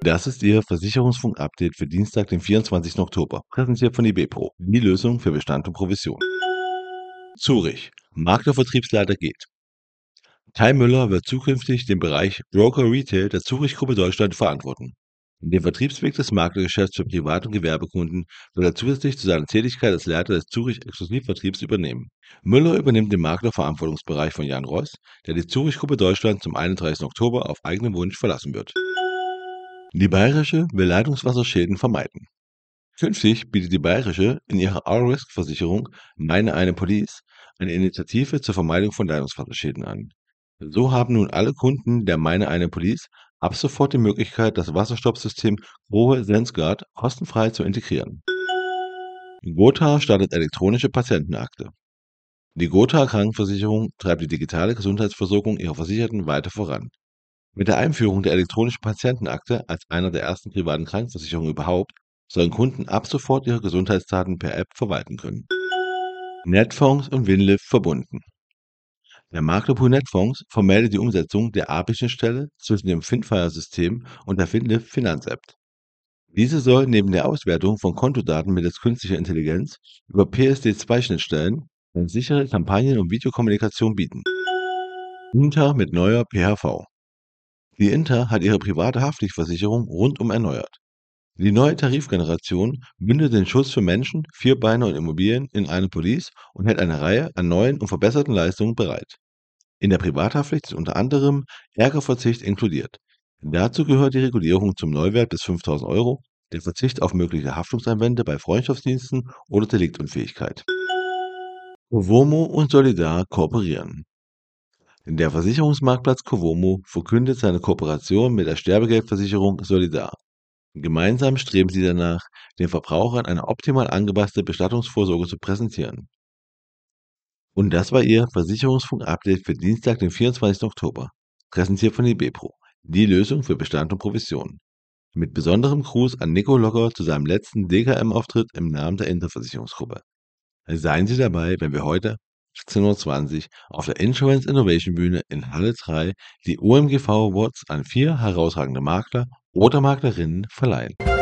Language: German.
Das ist Ihr Versicherungsfunk-Update für Dienstag, den 24. Oktober, präsentiert von IBPRO. Die Lösung für Bestand und Provision. Zurich. Makler Vertriebsleiter geht. Kai Müller wird zukünftig den Bereich Broker Retail der Zurich-Gruppe Deutschland verantworten. Den Vertriebsweg des Maklergeschäfts für Privat- und Gewerbekunden soll er zusätzlich zu seiner Tätigkeit als Leiter des Zurich-Exklusivvertriebs übernehmen. Müller übernimmt den Maklerverantwortungsbereich von Jan Ross, der die Zurich-Gruppe Deutschland zum 31. Oktober auf eigenen Wunsch verlassen wird. Die Bayerische will Leitungswasserschäden vermeiden. Künftig bietet die Bayerische in ihrer R-Risk-Versicherung Meine eine Police eine Initiative zur Vermeidung von Leitungswasserschäden an. So haben nun alle Kunden der Meine eine Police ab sofort die Möglichkeit, das Wasserstoppsystem Grohe Sensguard kostenfrei zu integrieren. Gotha startet elektronische Patientenakte. Die Gotha Krankenversicherung treibt die digitale Gesundheitsversorgung ihrer Versicherten weiter voran. Mit der Einführung der elektronischen Patientenakte als einer der ersten privaten Krankenversicherungen überhaupt sollen Kunden ab sofort ihre Gesundheitsdaten per App verwalten können. Netfonds und Winlift verbunden. Der Maklerpool Netfonds vermeldet die Umsetzung der API-Schnittstelle zwischen dem Finfire-System und der Winlift Finanz-App. Diese soll neben der Auswertung von Kontodaten mittels künstlicher Intelligenz über PSD2-Schnittstellen eine sichere Kampagnen- und Videokommunikation bieten. Inter mit neuer PHV. Die Inter hat ihre private Haftpflichtversicherung rundum erneuert. Die neue Tarifgeneration bündelt den Schutz für Menschen, Vierbeiner und Immobilien in eine Police und hält eine Reihe an neuen und verbesserten Leistungen bereit. In der Privathaftpflicht ist unter anderem Ärgerverzicht inkludiert. Dazu gehört die Regulierung zum Neuwert bis 5.000 Euro, der Verzicht auf mögliche Haftungseinwände bei Freundschaftsdiensten oder Deliktunfähigkeit. Covomo und Solidar kooperieren. Der Versicherungsmarktplatz Covomo verkündet seine Kooperation mit der Sterbegeldversicherung Solidar. Gemeinsam streben sie danach, den Verbrauchern eine optimal angepasste Bestattungsvorsorge zu präsentieren. Und das war Ihr Versicherungsfunk-Update für Dienstag, den 24. Oktober, präsentiert von IBPRO, die Lösung für Bestand und Provision. Mit besonderem Gruß an Nico Locker zu seinem letzten DKM-Auftritt im Namen der Interversicherungsgruppe. Seien Sie dabei, wenn wir heute 18:20 Uhr auf der Insurance Innovation Bühne in Halle 3 die OMGV Awards an 4 herausragende Makler oder Maklerinnen verleihen.